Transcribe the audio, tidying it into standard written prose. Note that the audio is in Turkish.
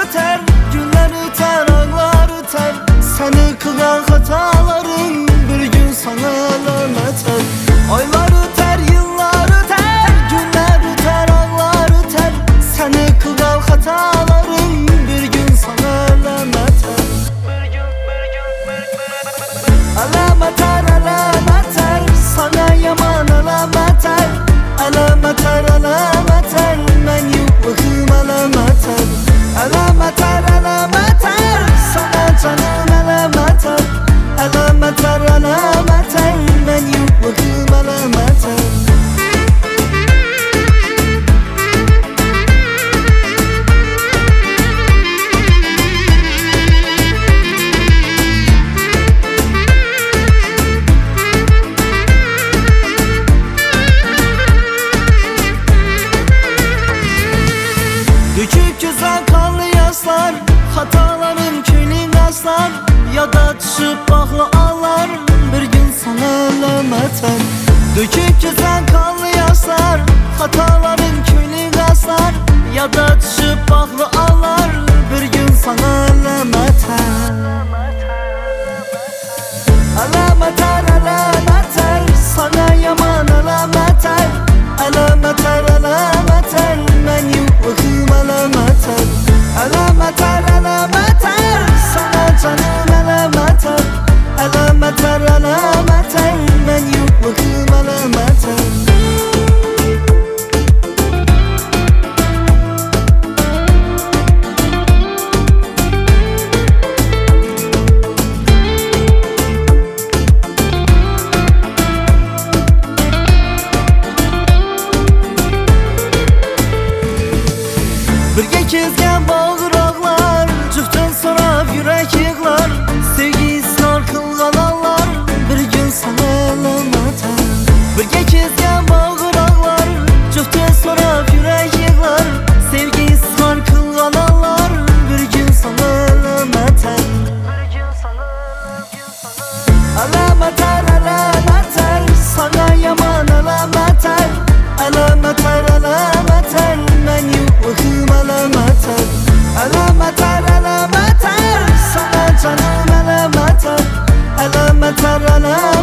öter, günler öter, aylar öter. Seni kılan hataların bir gün sana lanet. Aylar öter, yıllar öter, günler öter, aylar öter. Seni kılan hataların bir gün sana lanet. Alameter, alameter, sana yaman alameter. Alameter, alameter, men yokluğum alameter. Alameter, alameter, sana canım alameter. Alameter, alameter, men yokluğum alameter. Döküp güzel kanlı yaşlar, hataların külün aslar. Ya da düşüp bağlı ağlar, bir gün sana lameter. Döküp güzel kanlı yaşlar, hataların külün aslar. Ya da düşüp bağlı ağlar, bir gün sana lameter. Alameter, alameter, sana yaman alameter. Alameter, alameter, men yokluğum alameter. Alameter, alameter, sana canım alameter. Alameter, alameter, men yokluğum alameter. Birge kezgen bağıraqlar, cüftün sorab yürek yığlar. Sevgi israr kılgan ağlar, bir gün sana lameter. Birge kezgen bağıraqlar, cüftün sorab yürek yığlar. Sevgi israr kılgan ağlar, bir gün sana lameter. Alameter, alameter, sana yaman alameter. Alameter, alameter, men yokluğum alameter. Alameter, alameter, sana canım alameter. Alameter, alameter.